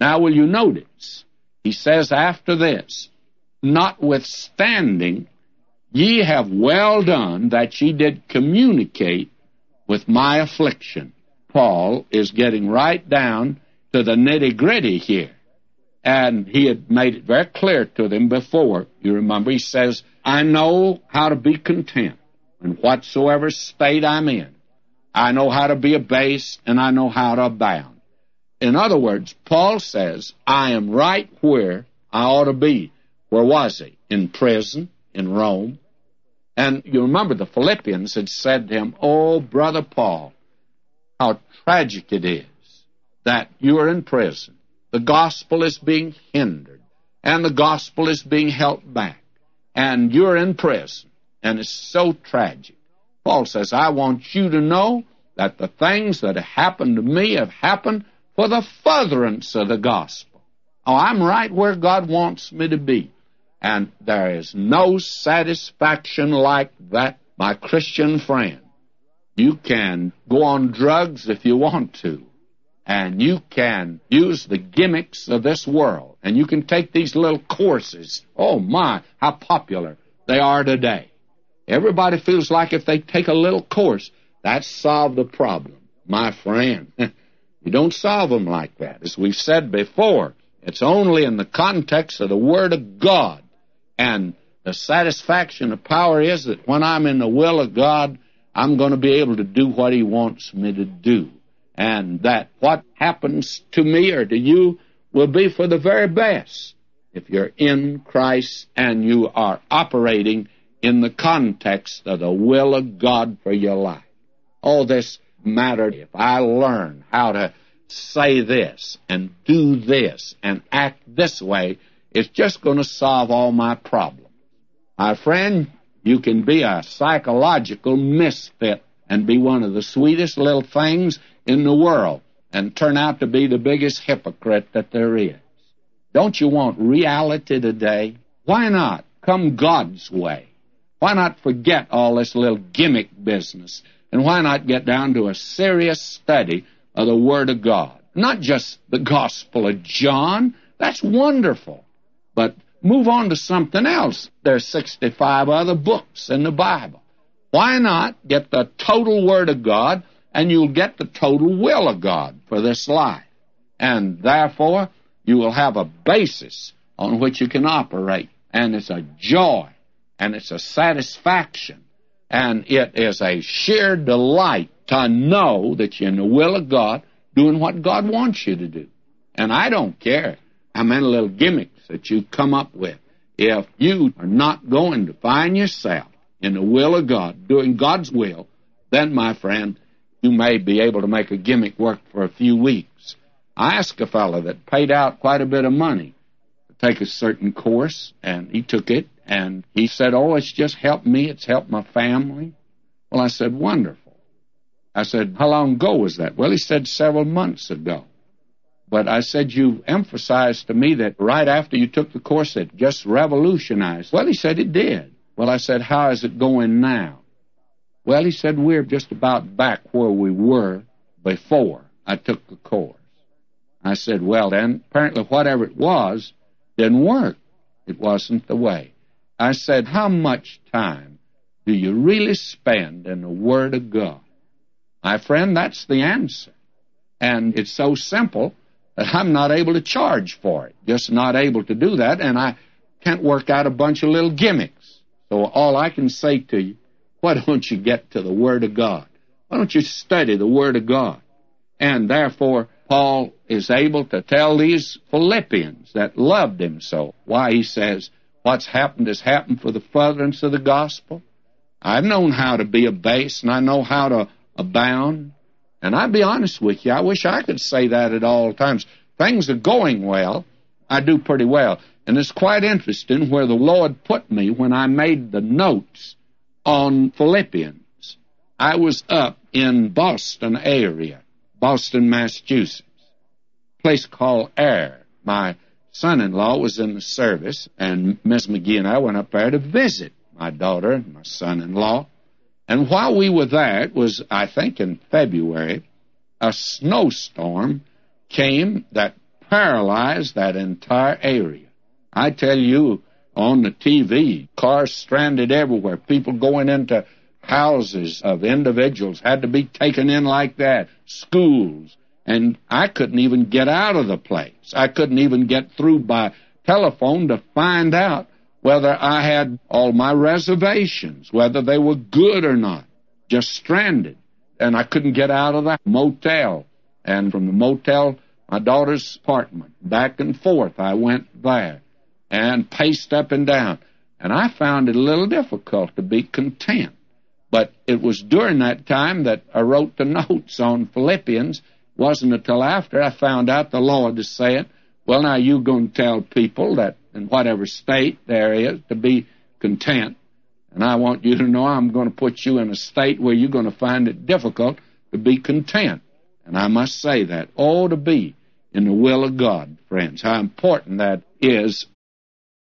Now, will you notice? He says after this, notwithstanding, ye have well done that ye did communicate with my affliction. Paul is getting right down to the nitty-gritty here. And he had made it very clear to them before. You remember, he says, I know how to be content in whatsoever state I'm in. I know how to be abased, and I know how to abound. In other words, Paul says, I am right where I ought to be. Where was he? In prison, in Rome. And you remember the Philippians had said to him, oh, Brother Paul, how tragic it is that you are in prison. The gospel is being hindered, and the gospel is being held back, and you're in prison, and it's so tragic. Paul says, I want you to know that the things that have happened to me have happened for the furtherance of the gospel. Oh, I'm right where God wants me to be. And there is no satisfaction like that, my Christian friend. You can go on drugs if you want to, and you can use the gimmicks of this world, and you can take these little courses. Oh, my, how popular they are today. Everybody feels like if they take a little course, that's solved the problem. My friend, you don't solve them like that. As we've said before, it's only in the context of the Word of God. And the satisfaction of power is that when I'm in the will of God, I'm going to be able to do what He wants me to do. And that what happens to me or to you will be for the very best if you're in Christ and you are operating in the context of the will of God for your life. Oh, this matter, if I learn how to say this and do this and act this way, it's just going to solve all my problems. My friend, you can be a psychological misfit and be one of the sweetest little things in the world and turn out to be the biggest hypocrite that there is. Don't you want reality today? Why not come God's way? Why not forget all this little gimmick business? And why not get down to a serious study of the Word of God? Not just the Gospel of John. That's wonderful. But move on to something else. There's 65 other books in the Bible. Why not get the total Word of God, and you'll get the total will of God for this life. And therefore, you will have a basis on which you can operate. And it's a joy, and it's a satisfaction, and it is a sheer delight to know that you're in the will of God, doing what God wants you to do. And I don't care how many little gimmicks that you come up with. If you are not going to find yourself in the will of God, doing God's will, then, my friend, you may be able to make a gimmick work for a few weeks. I asked a fellow that paid out quite a bit of money to take a certain course, and he took it, and he said, oh, it's just helped me, it's helped my family. Well, I said, wonderful. I said, how long ago was that? Well, he said several months ago. But I said, you emphasized to me that right after you took the course it just revolutionized. Well, he said it did. Well, I said, how is it going now? Well, he said, we're just about back where we were before I took the course. I said, well, then, apparently whatever it was didn't work. It wasn't the way. I said, how much time do you really spend in the Word of God? My friend, that's the answer. And it's so simple that I'm not able to charge for it. Just not able to do that, and I can't work out a bunch of little gimmicks. So all I can say to you, why don't you get to the Word of God? Why don't you study the Word of God? And therefore, Paul is able to tell these Philippians that loved him so. Why, he says, what's happened has happened for the furtherance of the gospel. I've known how to be abased, and I know how to abound. And I'll be honest with you, I wish I could say that at all times. Things are going well. I do pretty well. And it's quite interesting where the Lord put me when I made the notes on Philippians. I was up in Boston area, Boston, Massachusetts, a place called Ayr. My son-in-law was in the service, and Miss McGee and I went up there to visit my daughter and my son-in-law. And while we were there, it was, I think, in February, a snowstorm came that paralyzed that entire area. I tell you, on the TV, cars stranded everywhere, people going into houses of individuals had to be taken in like that, schools, and I couldn't even get out of the place. I couldn't even get through by telephone to find out whether I had all my reservations, whether they were good or not, just stranded. And I couldn't get out of the motel. And from the motel, my daughter's apartment, back and forth, I went there and paced up and down. And I found it a little difficult to be content. But it was during that time that I wrote the notes on Philippians. It wasn't until after I found out the Lord is saying, well, now you're going to tell people that in whatever state there is to be content. And I want you to know I'm going to put you in a state where you're going to find it difficult to be content. And I must say that. Oh, to be in the will of God, friends. How important that is